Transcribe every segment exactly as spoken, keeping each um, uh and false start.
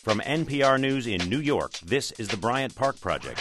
From N P R News in New York, this is the Bryant Park Project.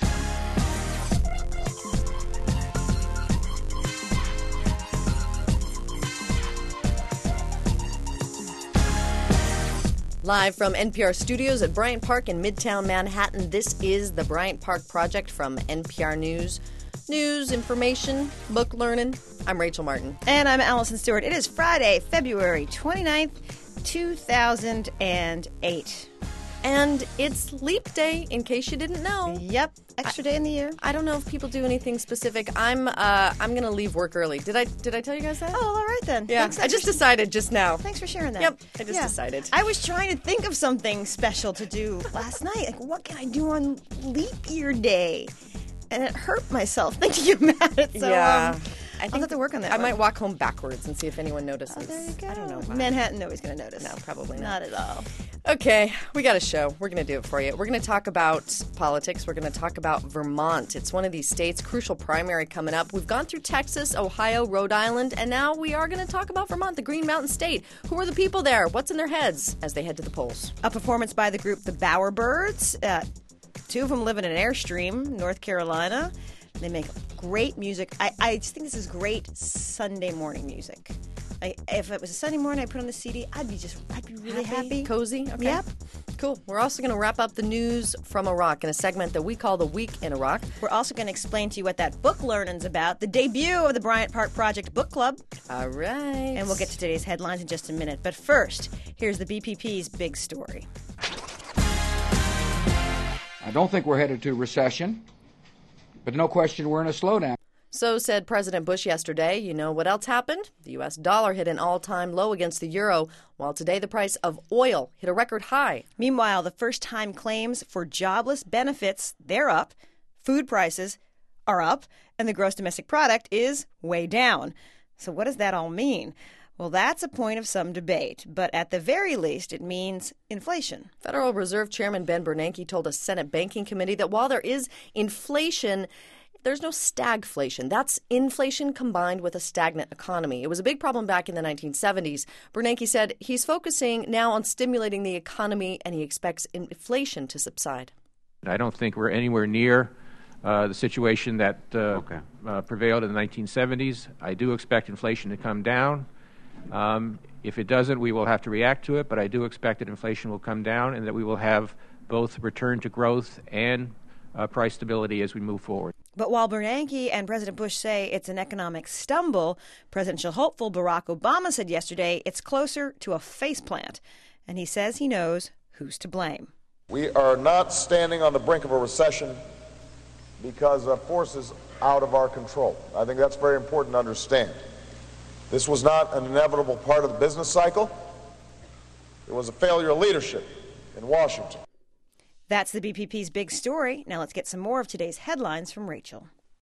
Live from N P R studios at Bryant Park in Midtown Manhattan, this is the Bryant Park Project from N P R News. News, information, book learning. I'm Rachel Martin. And I'm Allison Stewart. It is Friday, February twenty-ninth, two thousand eight. And it's Leap Day, in case you didn't know. Yep, extra day in the year. I don't know if people do anything specific. I'm uh, I'm going to leave work early. Did I Did I tell you guys that? Oh, all right then. Yeah, Thanks, I just decided just now. Thanks for sharing that. Yep, I just yeah. decided. I was trying to think of something special to do last night. Like, what can I do on Leap Year Day? And it hurt myself thinking about it. So, yeah. Um, I think I'll have to work on that I one. might walk home backwards and see if anyone notices. Oh, there you go. I don't know. Why. Manhattan, nobody's going to notice. No, probably not. Not at all. Okay, we got a show. We're going to do it for you. We're going to talk about politics. We're going to talk about Vermont. It's one of these states, crucial primary coming up. We've gone through Texas, Ohio, Rhode Island, and now we are going to talk about Vermont, the Green Mountain State. Who are the people there? What's in their heads as they head to the polls? A performance by the group The Bowerbirds. Uh, two of them live in an Airstream, North Carolina. They make great music. I, I just think this is great Sunday morning music. I, if it was a Sunday morning, I put on the C D, I'd be just, I'd be really happy. happy. Cozy? Okay. Yep. Cool. We're also going to wrap up the news from Iraq in a segment that we call The Week in Iraq. We're also going to explain to you what that book learning's about, the debut of the Bryant Park Project Book Club. All right. And we'll get to today's headlines in just a minute. But first, here's the B P P's big story. I don't think we're headed to recession. But no question we're in a slowdown. So said President Bush yesterday. You know what else happened? The U S dollar hit an all-time low against the euro, while today the price of oil hit a record high. Meanwhile, the first-time claims for jobless benefits, they're up. Food prices are up. And the gross domestic product is way down. So what does that all mean? Well, that's a point of some debate, but at the very least, it means inflation. Federal Reserve Chairman Ben Bernanke told a Senate Banking Committee that while there is inflation, there's no stagflation. That's inflation combined with a stagnant economy. It was a big problem back in the nineteen seventies. Bernanke said he's focusing now on stimulating the economy, and he expects inflation to subside. I don't think we're anywhere near uh, the situation that uh, okay. uh, prevailed in the nineteen seventies. I do expect inflation to come down. Um, if it doesn't, we will have to react to it, but I do expect that inflation will come down and that we will have both return to growth and uh, price stability as we move forward. But while Bernanke and President Bush say it's an economic stumble, presidential hopeful Barack Obama said yesterday it's closer to a faceplant. And he says he knows who's to blame. We are not standing on the brink of a recession because of forces out of our control. I think that's very important to understand. This was not an inevitable part of the business cycle. It was a failure of leadership in Washington. That's the B P P's big story. Now let's get some more of today's headlines from Rachel.